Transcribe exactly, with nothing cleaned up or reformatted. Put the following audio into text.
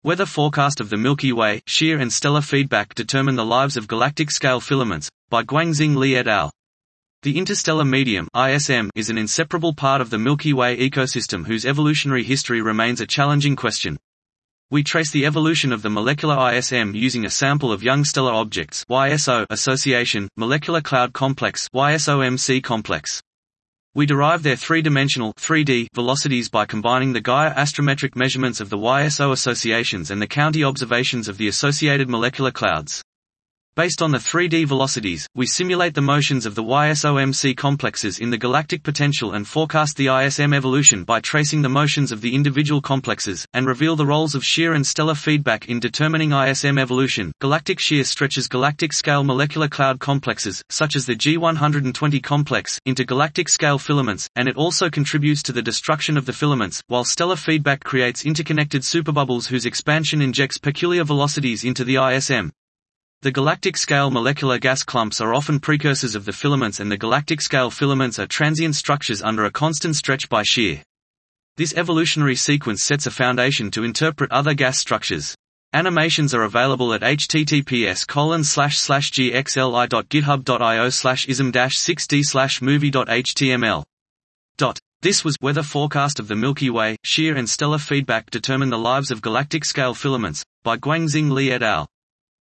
Weather forecast of the Milky Way, shear and stellar feedback determine the lives of galactic-scale filaments, by Guangxing Li et al. The interstellar medium I S M is an inseparable part of the Milky Way ecosystem whose evolutionary history remains a challenging question. We trace the evolution of the molecular I S M using a sample of young stellar objects Y S O association, molecular cloud complex Y S O M C complex. We derive their three-dimensional three D velocities by combining the Gaia astrometric measurements of the Y S O associations and the county observations of the associated molecular clouds. Based on the three D velocities, we simulate the motions of the Y S O M C complexes in the galactic potential and forecast the I S M evolution by tracing the motions of the individual complexes, and reveal the roles of shear and stellar feedback in determining I S M evolution. Galactic shear stretches galactic-scale molecular cloud complexes, such as the G one hundred twenty complex, into galactic-scale filaments, and it also contributes to the destruction of the filaments, while stellar feedback creates interconnected superbubbles whose expansion injects peculiar velocities into the I S M. The galactic-scale molecular gas clumps are often precursors of the filaments, and the galactic-scale filaments are transient structures under a constant stretch by shear. This evolutionary sequence sets a foundation to interpret other gas structures. Animations are available at h t t p s colon slash slash g x l i dot github dot i o slash ism dash six d slash movie dot h t m l. This was Weather Forecast of the Milky Way, Shear and Stellar Feedback Determine the Lives of Galactic-Scale Filaments, by Guangxing Li et al.